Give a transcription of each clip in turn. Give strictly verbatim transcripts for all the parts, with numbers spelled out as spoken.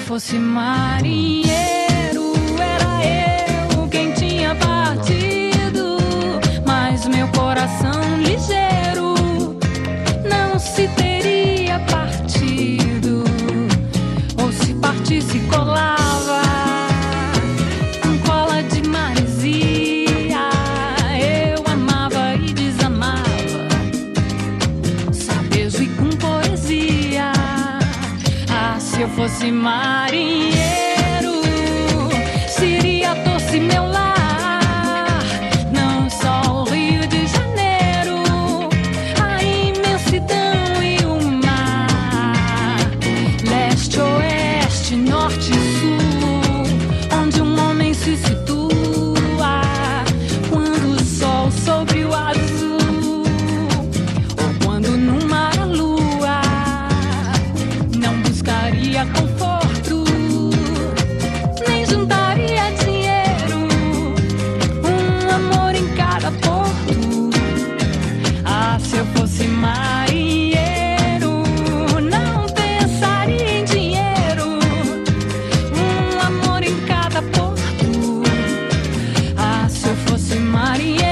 fosse marinheiro, era eu quem tinha partido, mas meu coração ligeiro não se teria partido, ou se partisse colava com cola de maresia. Eu amava e desamava, sabejo e com poesia. Ah, se eu fosse marinheiro, seria doce meu lar, não só o Rio de Janeiro, a imensidão e o mar, leste, oeste, norte e sul, onde um homem se situa quando o sol sobre o azul, ou quando no mar a lua não buscaria conforto, nem juntaria dinheiro, um amor em cada porto. Ah, se eu fosse marinheiro, não pensaria em dinheiro, um amor em cada porto. Ah, se eu fosse marinheiro.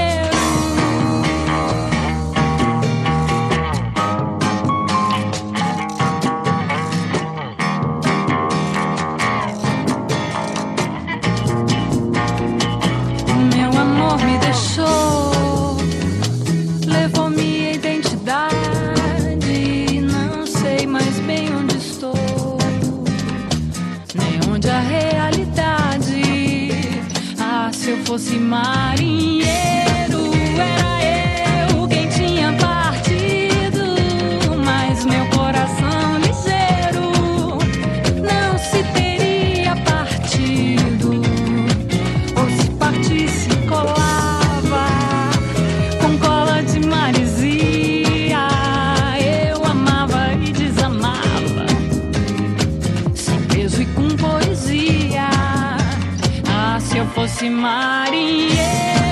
Meu amor me deixou, levou minha identidade, não sei mais bem onde estou, nem onde a realidade. Ah, se eu fosse marinheiro, era eu quem tinha partido, mas meu coração ligeiro não se teria partido, ou se partisse colava com cola de maresia. Eu amava e desamava, sem peso e com poesia. Ah, se eu fosse marinheiro,